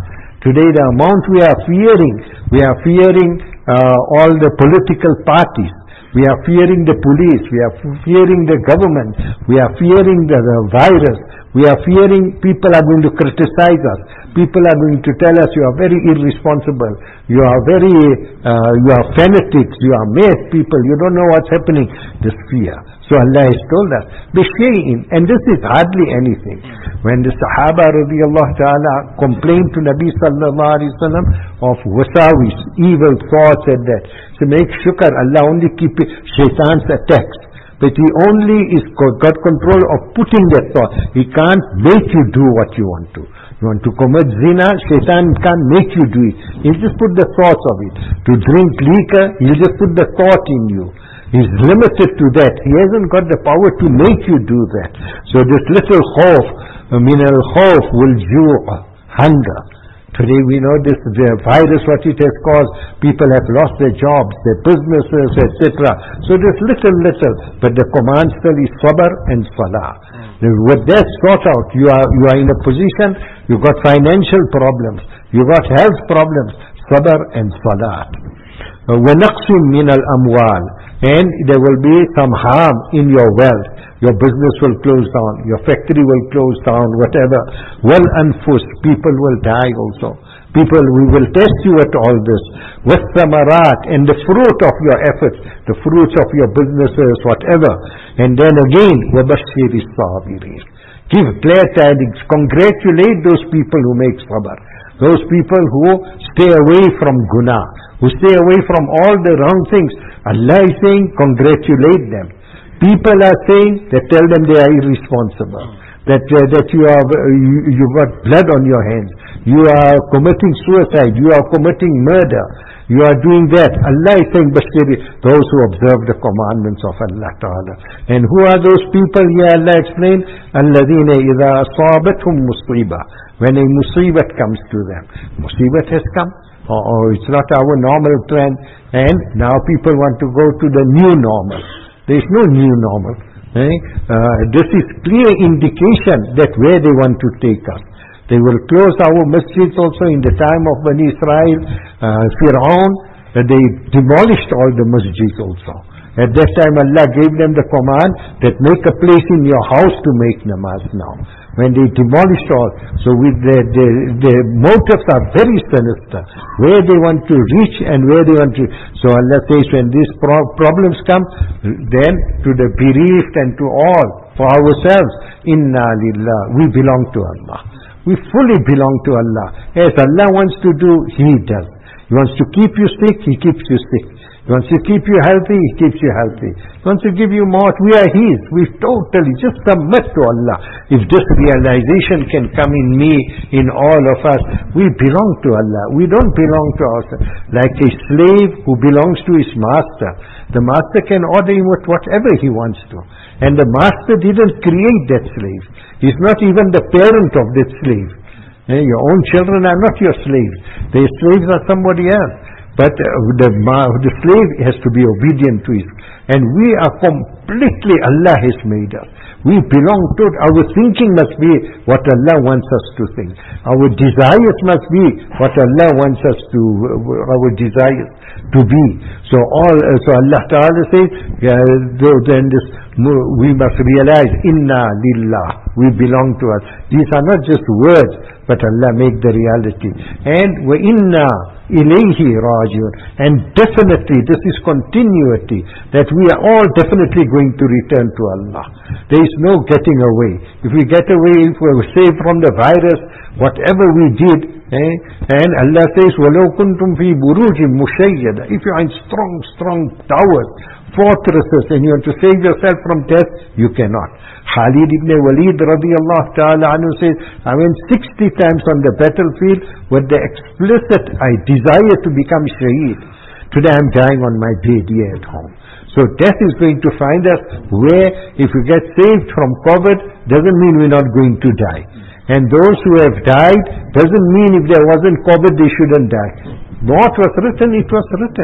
Today the amount we are fearing, we are fearing uh, all the political parties. We are fearing the police, we are fearing the government, we are fearing the, the virus, we are fearing people are going to criticize us, people are going to tell us you are very irresponsible, you are very, uh, you are fanatics, you are mad people, you don't know what's happening. This fear. So Allah has told us, Bishay'in, and this is hardly anything. When the Sahaba radiallahu ta'ala complained to Nabi sallallahu alayhi wa sallam of wasawis, evil thoughts and that, so make shukr, Allah only keep it, shaitan's attacks. But he only is got control of putting that thought. He can't make you do what you want to. You want to commit zina, shaitan can't make you do it. He'll just put the thoughts of it. To drink liquor, he'll just put the thought in you. He's limited to that. He hasn't got the power to make you do that. So this little khawf, min al-khawf will ju' hunger. Today we know this the virus, what it has caused, people have lost their jobs, their businesses, et cetera. So this little, little, but the command still is sabr and salah. Mm. With that sort out, you are you are in a position, you got financial problems, you got health problems, sabr and salah. وَنَقْسٍ مِّنَ الْأَمْوَالِ, and there will be some harm in your wealth. Your business will close down, your factory will close down, whatever. وَالْأَنفُسِ, people will die also. People, we will test you at all this. وَالثَّمَرَاتِ, and the fruit of your efforts, the fruits of your businesses, whatever. And then again, وَبَشِّرِ الصَّابِرِينَ, give glad tidings, congratulate those people who make sabr. Those people who stay away from guna, who stay away from all the wrong things. Allah is saying, congratulate them. People are saying that tell them they are irresponsible, that uh, that you are you, you got blood on your hands, you are committing suicide, you are committing murder, you are doing that. Allah is saying, Bashiri, those who observe the commandments of Allah Ta'ala. And who are those people? Here Allah explained, الَّذِينَ إِذَا أَصَابَتْهُمْ مُصِيبَةٌ, when a musibat comes to them. Musibat has come, or, or it's not our normal plan, and now people want to go to the new normal. There is no new normal. Eh? Uh, this is clear indication that where they want to take us. They will close our masjids also. In the time of Bani Israel, uh, Fir'aun, uh, they demolished all the masjids also. At that time Allah gave them the command that make a place in your house to make namaz now. When they demolished all, so with their, their, their motives are very sinister, where they want to reach and where they want to. So Allah says, when these pro- problems come, then to the bereaved and to all, for ourselves, inna lillah, we belong to Allah. We fully belong to Allah. As Allah wants to do, He does. He wants to keep you sick, He keeps you sick. He wants to keep you healthy, He keeps you healthy. He wants to give you more. We are His. We totally just submit to Allah. If this realization can come in me, in all of us, we belong to Allah. We don't belong to ourselves. Like a slave who belongs to his master. The master can order him with whatever he wants to. And the master didn't create that slave. He's not even the parent of that slave. Eh, your own children are not your slaves. Their slaves are somebody else. But uh, the, the slave has to be obedient to his. And we are completely, Allah has made us. We belong to it. Our thinking must be what Allah wants us to think. Our desires must be what Allah wants us to, uh, our desires to be. So all, uh, so Allah Ta'ala says, uh, then this, we must realize, inna lillah, we belong to us. These are not just words, but Allah make the reality. And wa inna ilayhi rajiun, and definitely this is continuity, that we are all definitely going to return to Allah. There is no getting away. If we get away, if we are saved from the virus, whatever we did, eh? And Allah says, وَلَوْ كُنْتُمْ فِي بُرُوجٍ مُشَيَّدَةٍ, if you are in strong, strong towers, fortresses, and you want to save yourself from death, you cannot. Khalid ibn Walid radiallahu ta'ala anhu says, I went sixty times on the battlefield with the explicit, I desire to become shaheed. Today I'm dying on my bed here at home. So death is going to find us where, if we get saved from COVID, doesn't mean we're not going to die. And those who have died, doesn't mean if there wasn't COVID they shouldn't die. What was written, it was written.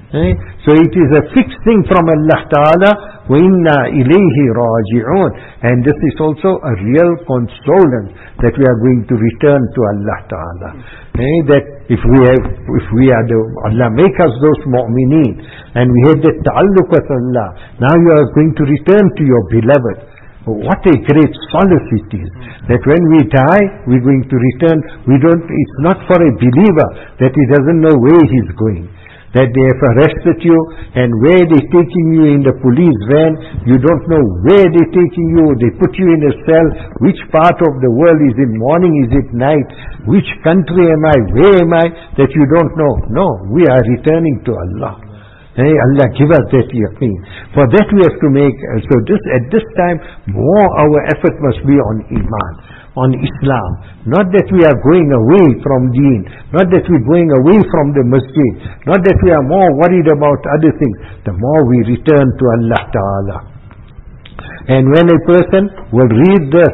Eh? So it is a fixed thing from Allah Ta'ala, وَإِنَّا إِلَيْهِ رَاجِعُونَ. And this is also a real consolence that we are going to return to Allah Ta'ala. Eh? That if we have, if we are the, Allah make us those mu'mineen, and we have that ta'alluq with Allah, now you are going to return to your beloved. What a great solace it is, that when we die, we're going to return. We don't, it's not for a believer that he doesn't know where he's going, that they have arrested you, and where they're taking you in the police van, you don't know where they're taking you. They put you in a cell. Which part of the world is it morning, is it night? Which country am I? Where am I? That you don't know. No, we are returning to Allah. Hey, Allah give us that yaqeen. For that we have to make, uh, so this, at this time, more our effort must be on Iman, on Islam. Not that we are going away from Deen, not that we're going away from the masjid, not that we are more worried about other things. The more we return to Allah Ta'ala. And when a person will read this,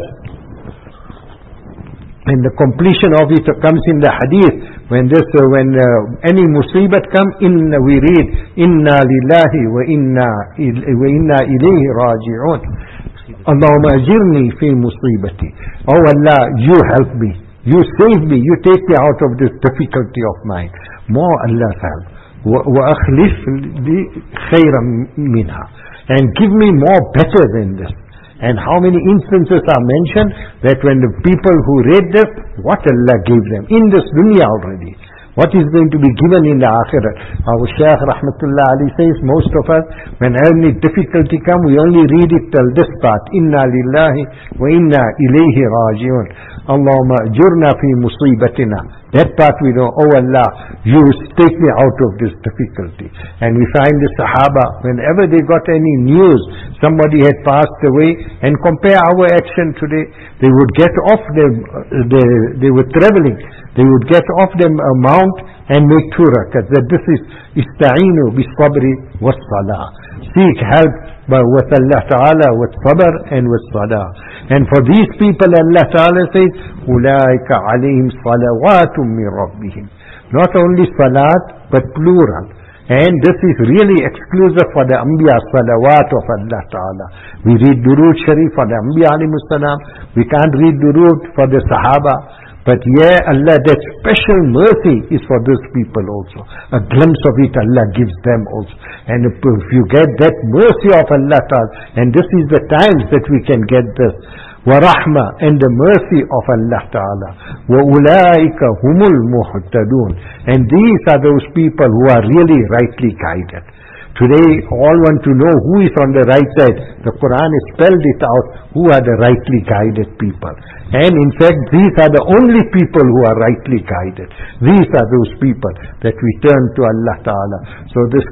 and the completion of it comes in the hadith, when this, uh, when uh, any musibat come, in we read, Inna lillahi wa inna wa inna ilayhi raji'un. Allahumma ajirni fi musibati. Oh Allah, you help me, you save me, you take me out of this difficulty of mine. More Allah's help. Wa akhlif li khayran minha. And give me more better than this. And how many instances are mentioned that when the people who read this, what Allah gave them in this dunya already, what is going to be given in the akhirah. Our Shaykh Rahmatullah Ali says, most of us, when any difficulty come, we only read it till this part, Inna lillahi wa inna ilayhi raji'un. Allahumma ajurna fi musibatina. That part we know, oh Allah, you take me out of this difficulty. And we find the Sahaba, whenever they got any news, somebody had passed away, and compare our action today, they would get off them, they, they were traveling, they would get off them a mount and make two rakats. That this is ista'inu bis sabri was salah. Seek help by with Allah Ta'ala, with sabr and with salah. And for these people Allah Ta'ala says, أُولَٰئِكَ عَلَيْهِمْ صَلَوَاتٌ مِّن رَبِّهِمْ. Not only salat, but plural. And this is really exclusive for the Anbiya, salawat of Allah Ta'ala. We read Durood Sharif for the Anbiya alayhimus salam. We can't read Durood for the Sahaba. But yeah, Allah, that special mercy is for those people also. A glimpse of it Allah gives them also. And if, if you get that mercy of Allah Ta'ala, and this is the times that we can get this, وَرَحْمَةً, and the mercy of Allah Ta'ala. وَأُولَٰئِكَ هُمُ الْمُهْتَدُونَ. And these are those people who are really rightly guided. Today, all want to know who is on the right side. The Quran has spelled it out, who are the rightly guided people. And in fact, these are the only people who are rightly guided. These are those people that we turn to Allah Ta'ala. So this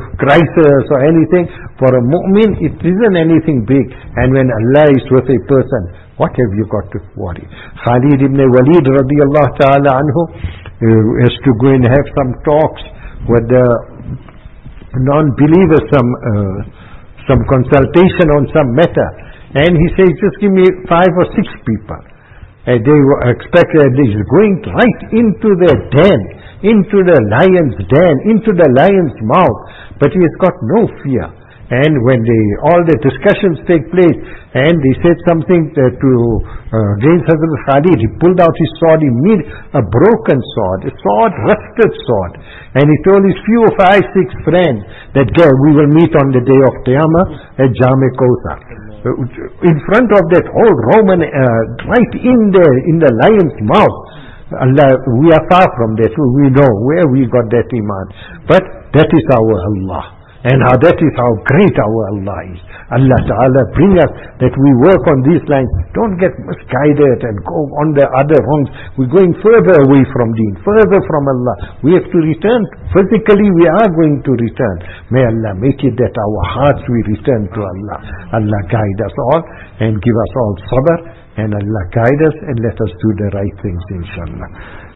crisis or anything, for a mu'min, it isn't anything big. And when Allah is with a person, what have you got to worry? Khalid ibn Walid radiallahu ta'ala anhu uh, has to go and have some talks with the non-believers, some uh, some consultation on some matter, and he says, just give me five or six people. And they were expected, he's going right into their den, into the lion's den, into the lion's mouth, but he has got no fear. And when they, all the discussions take place, and they said something to, to uh, against Hazrat Khalid, he pulled out his sword, he made a broken sword, a sword, rusted sword, and he told his few five, six friends that we will meet on the day of Qiyamah at Jame Kauthar. In front of that whole Roman, uh, right in there, in the lion's mouth. Allah, we are far from that. We know where we got that iman. But that is our Allah. And how that is how great our Allah is. Allah Ta'ala bring us that we work on these lines. Don't get misguided and go on the other wrongs. We're going further away from Deen, further from Allah. We have to return. Physically we are going to return. May Allah make it that our hearts we return to Allah. Allah guide us all and give us all sabr. And Allah guide us and let us do the right things, inshallah.